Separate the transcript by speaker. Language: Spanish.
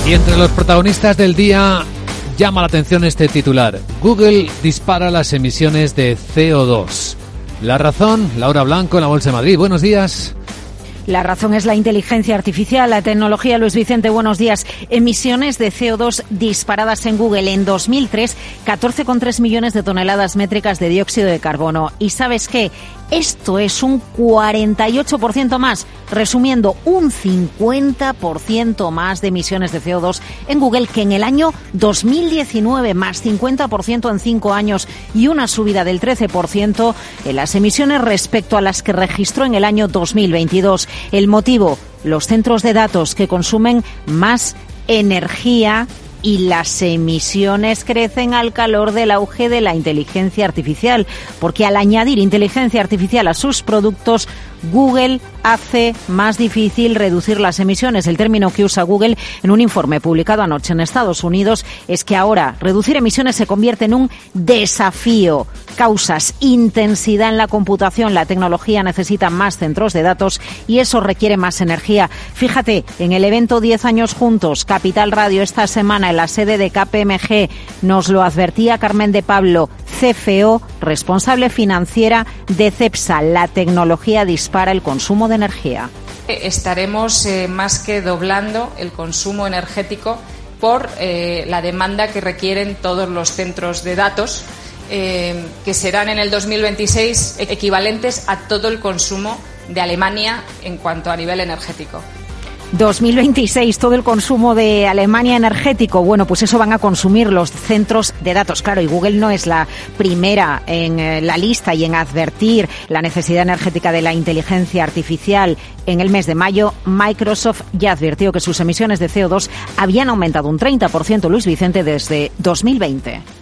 Speaker 1: Y entre los protagonistas del día llama la atención este titular. Google dispara las emisiones de CO2. La razón, Laura Blanco, en la Bolsa de Madrid. Buenos días.
Speaker 2: La razón es la inteligencia artificial, la tecnología. Luis Vicente, buenos días. Emisiones de CO2 disparadas en Google. En 2003, 14,3 millones de toneladas métricas de dióxido de carbono. ¿Y sabes qué? Esto es un 48% más, resumiendo, un 50% más de emisiones de CO2 en Google que en el año 2019, más 50% en 5 años y una subida del 13% en las emisiones respecto a las que registró en el año 2022. El motivo, los centros de datos que consumen más energía y las emisiones crecen al calor del auge de la inteligencia artificial, porque al añadir inteligencia artificial a sus productos, Google hace más difícil reducir las emisiones. El término que usa Google en un informe publicado anoche en Estados Unidos es que ahora reducir emisiones se convierte en un desafío. Causas intensidad en la computación, la tecnología necesita más centros de datos y eso requiere más energía. Fíjate, en el evento 10 años juntos, Capital Radio, esta semana en la sede de KPMG, nos lo advertía Carmen de Pablo, CFO, responsable financiera de Cepsa. La tecnología dispara el consumo de energía.
Speaker 3: Estaremos más que doblando el consumo energético por la demanda que requieren todos los centros de datos, que serán en el 2026 equivalentes a todo el consumo de Alemania en cuanto a nivel energético.
Speaker 2: 2026, todo el consumo de Alemania energético. Bueno, pues eso van a consumir los centros de datos. Claro, y Google no es la primera en la lista y en advertir la necesidad energética de la inteligencia artificial. En el mes de mayo, Microsoft ya advirtió que sus emisiones de CO2 habían aumentado un 30%, Luis Vicente, desde 2020.